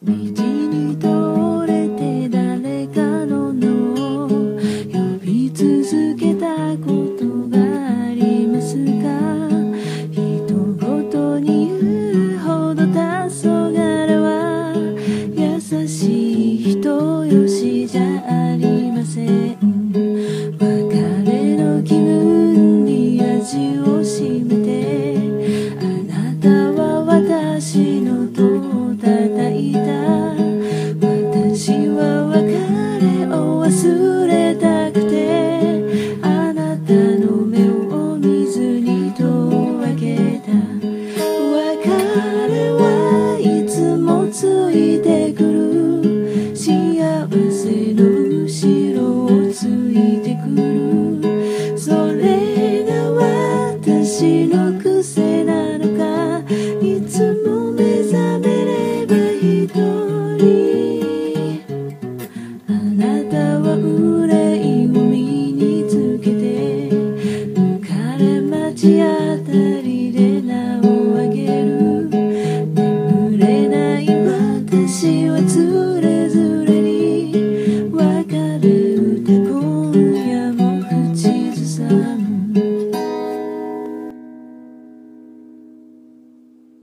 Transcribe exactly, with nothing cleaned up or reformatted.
道に通れて誰かの名を呼び続けたことがありますか？人ごとに言うほど黄昏は優しい人よしじゃありません。別れの気分に味をしめてあなたは私の戸を叩いた。私は別れを忘れたくてあなたの目を見ずに戸を開けた。別れはいつもついてくる。幸せの後ろをついてくる。それが私の癖なのか。いつも目覚めれば一人。あなたは裏